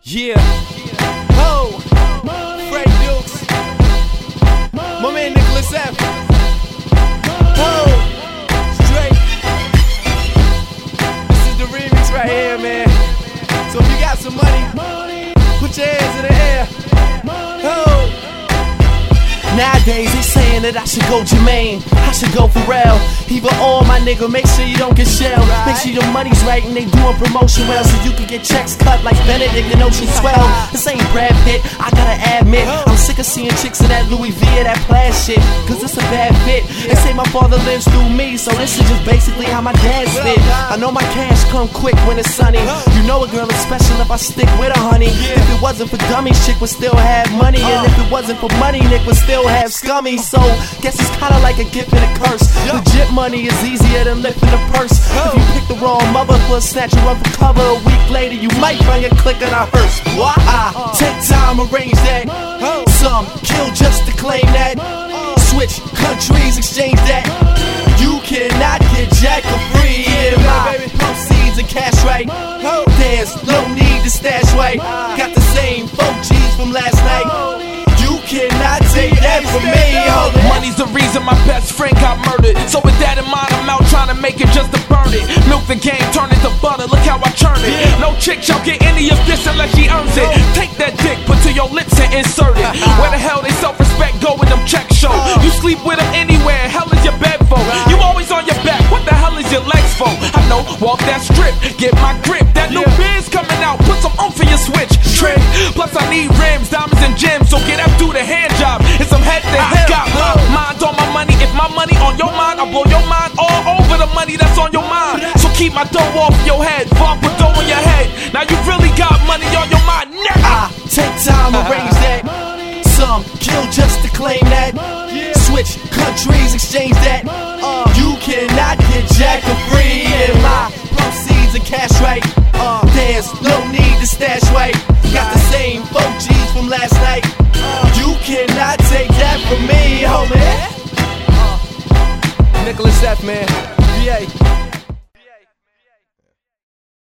Yeah. Oh, Frank Dukes. My man Nicholas F. Oh, straight. This is the remix right here, man. So if you got some money, put your hands in the air. Oh. Nowadays they saying that I should go Jermaine, I should go Pharrell. Either or, my nigga, make sure you don't get shelled. Make sure your money's right and they doing promotion well, so you can get checks cut like Benedict and Ocean 12. This ain't Brad Pitt, I gotta admit, I'm sick of seeing chicks in that Louis V or that plaid shit, cause it's a bad fit. They say my father lives through me, so this is just basically how my dad spit. I know my cash come quick when it's sunny. You know a girl is special if I stick with her, honey. If it wasn't for dummies, chick would still have money, and if it wasn't for money, Nick would still have scummy. So guess it's kinda like a gift and a curse. Legit money is easier than lifting a purse. If you pick the wrong mother for a snatch you up for cover, a week later you might find your click on a hearse. I take time, arrange that. Some kill just to claim that. Switch countries, exchange that. You cannot get jack for free. Yeah, my proceeds and cash right. There's no need to stash right. Got the same 4 G's from last night. You cannot take that from me. Money's the reason my best friend got murdered. So with that in mind, I'm out trying to make it just to burn it. Milk the game, turn it to butter, look how I churn it. No chick shall get any of this unless she earns it. Take that dick, put to your lips and insert it. Where the hell they self-respect go when them checks show? You sleep with them anywhere, hell is your bed for? You always on your back, what the hell is your legs for? I know, walk that strip, get my grip. That new biz coming out, put some oomph in your switch. Trick, plus I need rims, diamonds and gems, so get up, do the hand job. It's some head to head. Got my mind on my money. If my money on your mind, I'll blow your mind all over the money that's on your mind. So keep my dough off your head, fuck with dough on your head. Now you really got money on your mind, nigga. I take time, arrange that. Some kill just to claim that. Switch countries, exchange that. You cannot get jack for free. And my proceeds and cash right. There's no need to stash right. Got the same 4 G's from last night. You cannot take that from me, homie. Nicholas F, man.